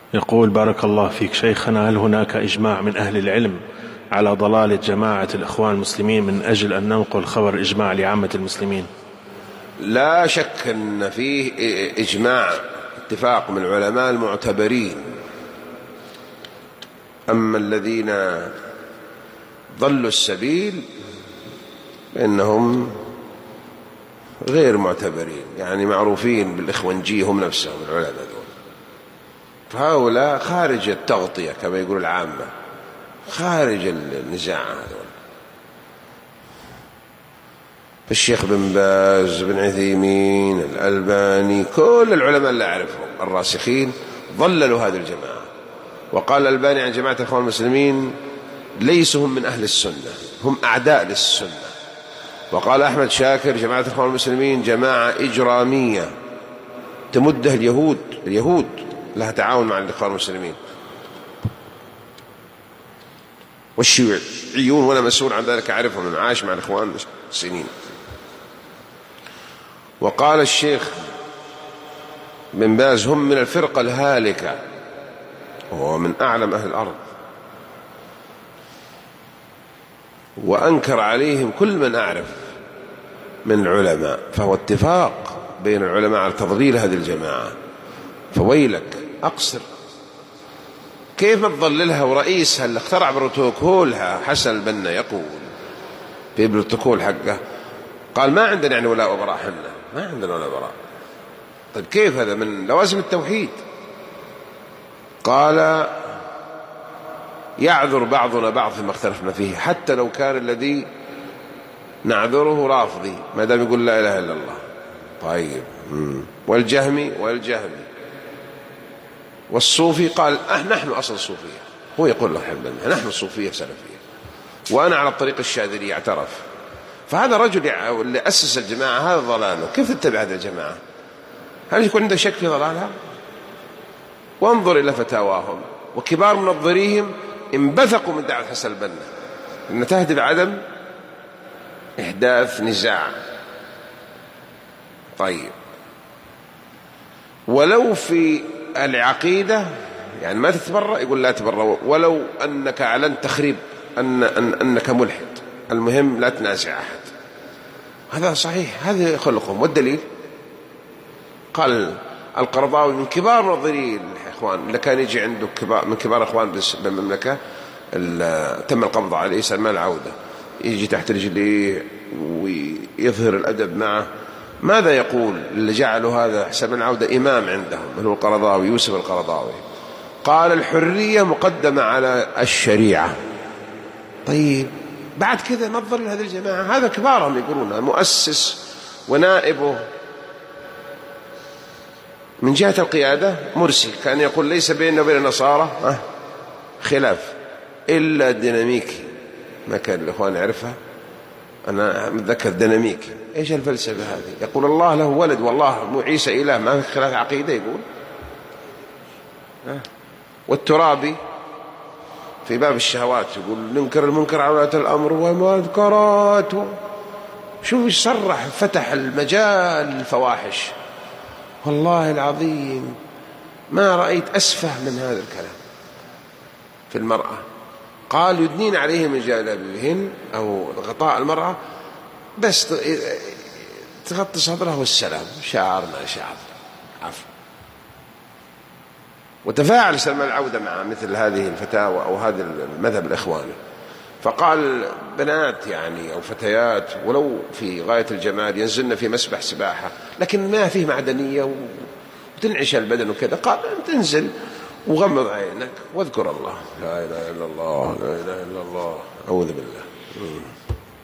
يقول: بارك الله فيك شيخنا، هل هناك إجماع من أهل العلم على ضلالة جماعة الإخوان المسلمين من أجل أن ننقل خبر إجماع لعامة المسلمين؟ لا شك أن فيه إجماع اتفاق من العلماء المعتبرين. أما الذين ضلوا السبيل فإنهم غير معتبرين، يعني معروفين بالإخوانجية هم نفسهم العلماء دول، فهؤلاء خارج التغطية كما يقول العامة، خارج النزاع هذول. الشيخ بن باز، بن عثيمين، الألباني، كل العلماء اللي أعرفهم الراسخين ضللوا هذه الجماعة. وقال الألباني عن جماعة الإخوان المسلمين: ليسوا هم من أهل السنة، هم أعداء للسنة. وقال أحمد شاكر: جماعة الإخوان المسلمين جماعة إجرامية تمدها اليهود لها تعاون مع الإخوان المسلمين. والشيوعيون وأنا مسؤول عن ذلك أعرفهم، من عاش مع الإخوان سنين. وقال الشيخ بن باز: هم من الفرقة الهالكة، وهو من أعلم أهل الأرض، وأنكر عليهم كل من أعرف من العلماء. فهو اتفاق بين العلماء على تضليل هذه الجماعة. فويلك أقصر، كيف ما تضللها ورئيسها اللي اخترع بروتوكولها حسن البنا يقول في البروتوكول حقه، قال: ما عندنا يعني ولاء وبراء، حنا ما عندنا ولاء وبراء. طيب كيف هذا من لوازم التوحيد؟ قال: يعذر بعضنا بعض فيما اختلفنا فيه، حتى لو كان الذي نعذره رافضي ما دام يقول لا إله إلا الله. طيب والجهمي والصوفي قال: نحن أصل الصوفية، هو يقول له حبنا نحن الصوفية سلفية، وأنا على الطريق الشاذلي اعترف. فهذا رجل اللي أسس الجماعة هذا ضلاله، كيف تتبع هذه الجماعة؟ هل يكون عندك شك في ضلالها؟ وانظر إلى فتاواهم، وكبار منظريهم انبثقوا من دعوة حسن البنا أن تهدف عدم إحداث نزاع. طيب ولو في العقيدة يعني ما تتبرأ، يقول لا تبرأ، ولو أنك أعلنت تخريب أنك ملحد، المهم لا تنازع أحد. هذا صحيح، هذا خلقهم. والدليل قال القرضاوي من كبار منظري الإخوان اللي كان يجي عنده من كبار إخوان بالمملكة، تم القبض عليه سلمان العودة، يجي تحت رجليه ويظهر الأدب معه. ماذا يقول اللي جعلوا هذا سلمان العودة إمام عندهم، من هو القرضاوي، يوسف القرضاوي؟ قال: الحرية مقدمة على الشريعة. طيب بعد كذا نظر لهذه الجماعة، هذا كبارهم يقولون مؤسس ونائبه من جهة القيادة مرسي، كان يقول: ليس بيننا وبين النصارى خلاف إلا الديناميكي. ما كان الإخوان يعرفها، أنا متذكر ديناميكي. إيش الفلسفة هذه؟ يقول الله له ولد والله مو عيسى إله، ما في خلاف عقيدة يقول. والترابي في باب الشهوات يقول: ننكر المنكر على ولاة الأمر والمنكرات. شوف صرح، فتح المجال للفواحش. والله العظيم ما رأيت أسفه من هذا الكلام في المرأة. قال: يدنين عليهم من جلابيبهن أو غطاء المرأة بس تغطي صدرها والسلام، شعرنا شعر عفو. وتفاعل سلمان العودة مع مثل هذه الفتاوى أو هذا المذهب الإخواني، فقال: بنات يعني أو فتيات ولو في غاية الجمال ينزلن في مسبح سباحة لكن ما فيه معدنية وتنعش البدن وكذا، قال: تنزل وغمض عينك واذكر الله، لا إله إلا الله، لا إله إلا الله، أعوذ بالله.